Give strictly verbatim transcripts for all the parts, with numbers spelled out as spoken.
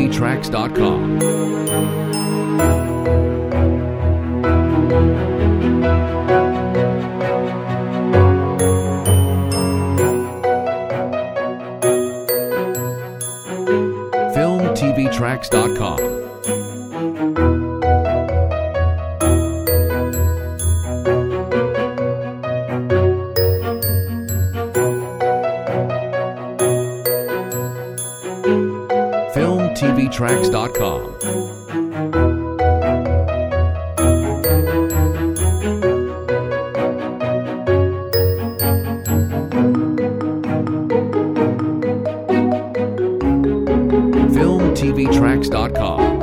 V Tracks dot com. Film T V Tracks dot com. Film T V Tracks dot com. Film T V Tracks dot com.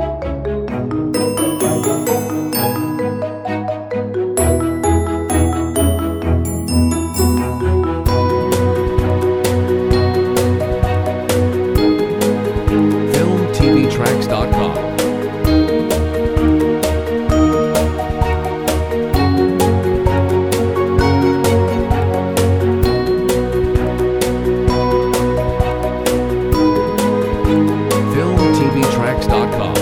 Film T V Tracks dot com. Film T V Tracks dot com.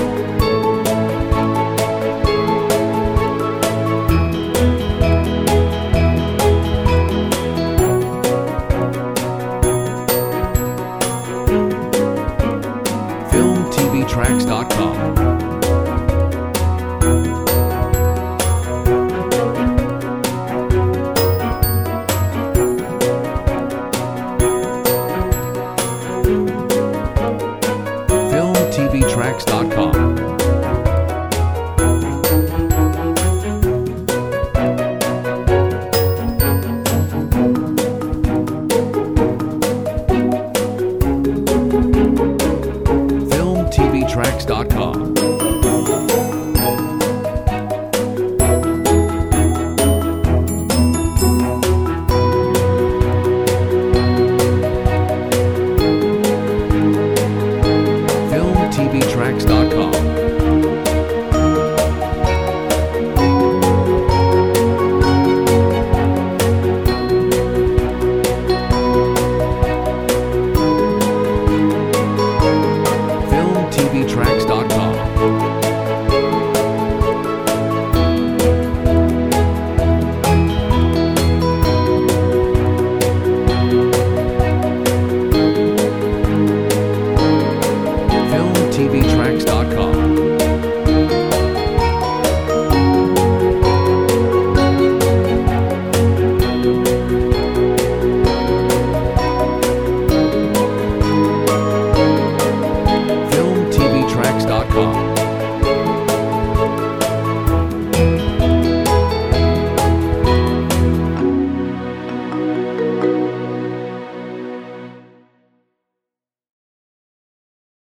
Film T V Tracks dot com. Film T V Tracks dot com.